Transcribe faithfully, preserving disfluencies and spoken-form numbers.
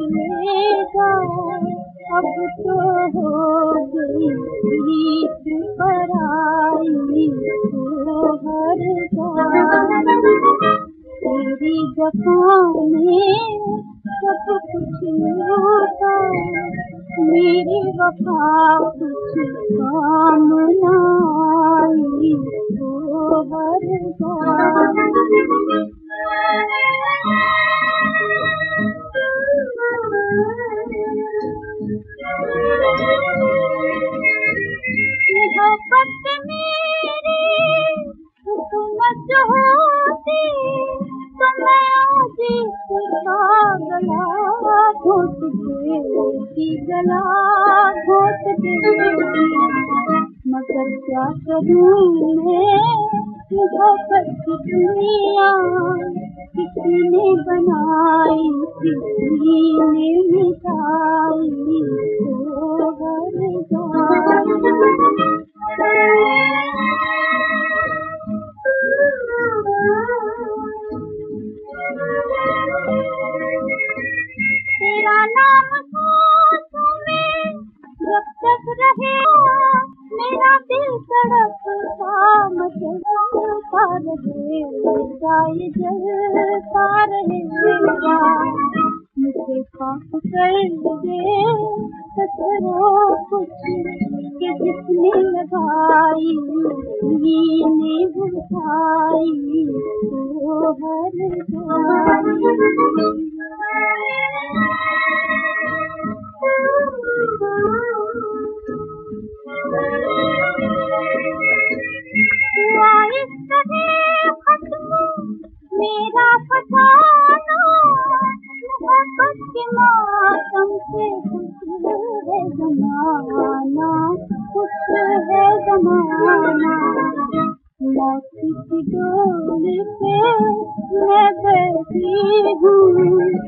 लेगा। अब तो हो गई प्रीत पराई तो हर जान। तेरी जफ़ाओं में सब कुछ लूटा, मेरी वफा कुछ काम न आई तो हर जान। मोहब्बत मेरी हुकूमत होती तो मैं आज इसका गला घोट देती, गला घोट देती। मगर क्या करूं मैं, मोहब्बत की दुनिया किसी ने बनाई, किसी ने मिटाई तो हर जान। तेरा नाम सांसों में जब तक रहे, मेरा दिल तड़पता मचलता रहे, जाए जलता रहेगा। मुझे पाप कर दे सतरो कुछ कि जिसने लगाई ने बुझाई तो हर जान। मेरा फसाना मोहब्बत के मातम से खुश है ज़माना, खुश है ज़माना। मौत की डोली पे मैं बैठी हूँ,